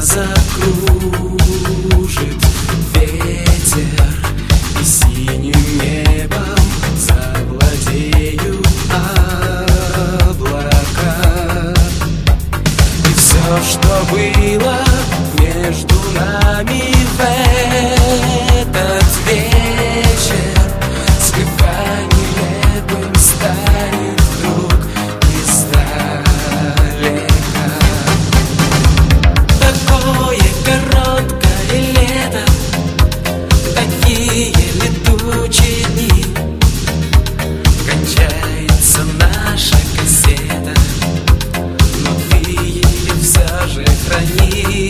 закружит ветер, и синим небом завладеют облака. И все, что было между нами в этот вечер, слегка нелепым станет вдруг издалека. Такое короткое лето, такие летучие дни. Кончается наша кассета, но ты ее все же храни.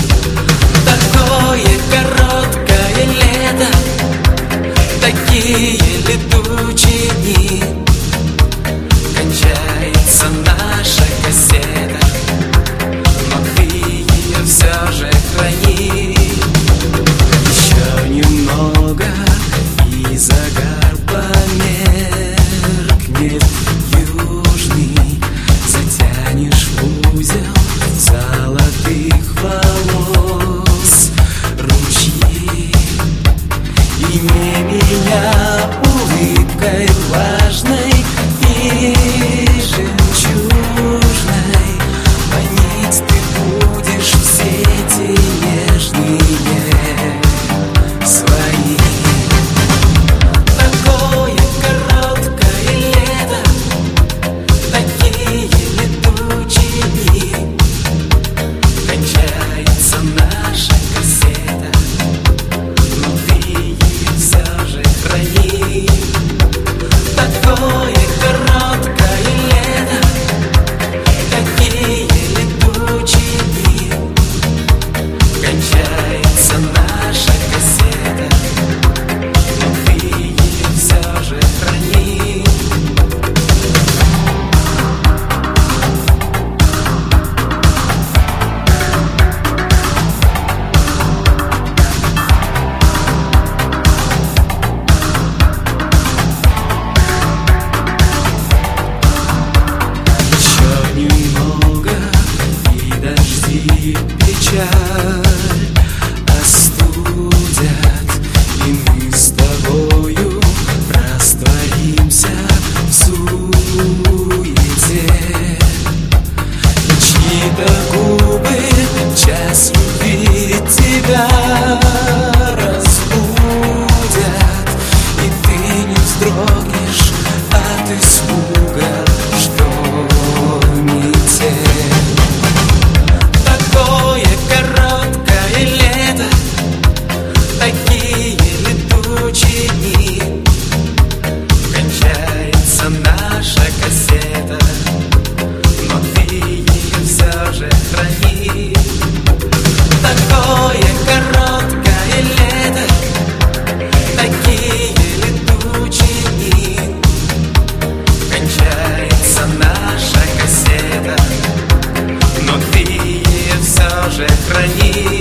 Такое короткое лето, такие летучие дни. Кончается наша кассета, но ты ее все же храни. Еще немного, и загар померкнет южный. Затянешь в узел золотых волос ручьи, и не меня улыбкой влажной и жемчужной манить ты будешь в сети нежные свои. Такое короткое лето, такие летучие дни. Кончается наша кассета, но ты ее все же храни. Такое короткое лето, такие летучие дни. Кончается наша кассета, но ты ее все же храни. Еще немного, и дожди печаль остудят, и мы с тобою растворимся в суете. И чьи-то губы в час любви тебя разбудят, и ты не вздрогнешь от испуга, что метель. Такое короткое лето, такие летучие дни. Кончается наша кассета, но ты ее все же храни. Такое короткое лето, такие летучие дни. Кончается наша кассета, но ты ее все же храни.